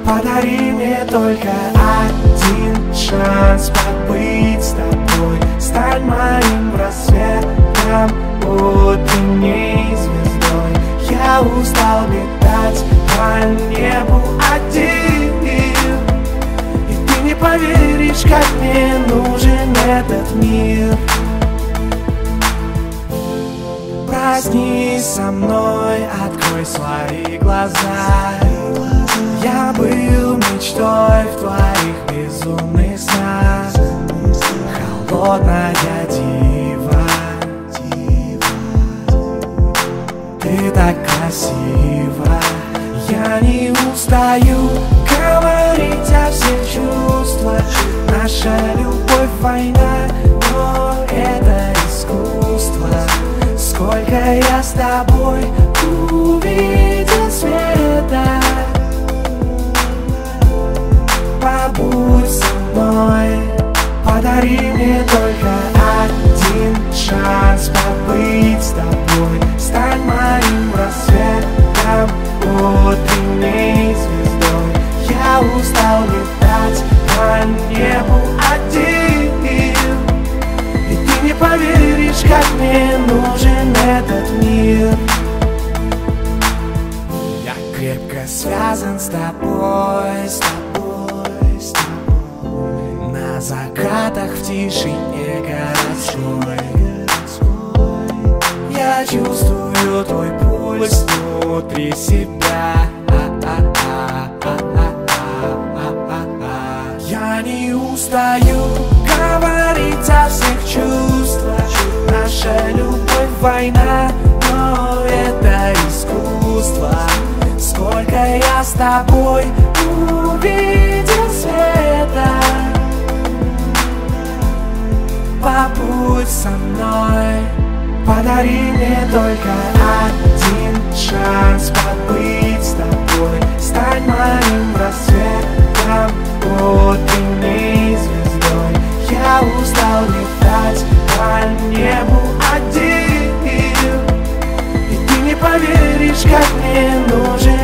Подари мне только один шанс побыть с тобой. Стань моим рассветом, утренней звездой. Я устал летать по небу один, и ты не поверишь, как мне нужен этот мир. Проснись со мной, открой свои глаза. Я был мечтой в твоих безумных снах. Холодная дива, ты так красива. Я не устаю говорить о всех чувствах. Наша любовь война, но это искусство. Сколько я с тобой увидел света. Побудь со мной, подари мне только один шанс побыть с тобой. Стань моим рассветом, утренней звездой. Я устал летать по небу один, и ты не поверишь, как мне нужен этот мир. Я крепко связан с тобой, с тобой, с тобой. На закатах в тишине городской я чувствую твой пульс внутри себя. Я не устаю говорить о всех чувствах. Наша любовь война, но это искусство. Сколько я с тобой увидел света. Побудь со мной, подари мне только один шанс побыть с тобой. Стань моим рассветом, утренней звездой. Я устал летать по небу один, и ты не поверишь, как мне нужен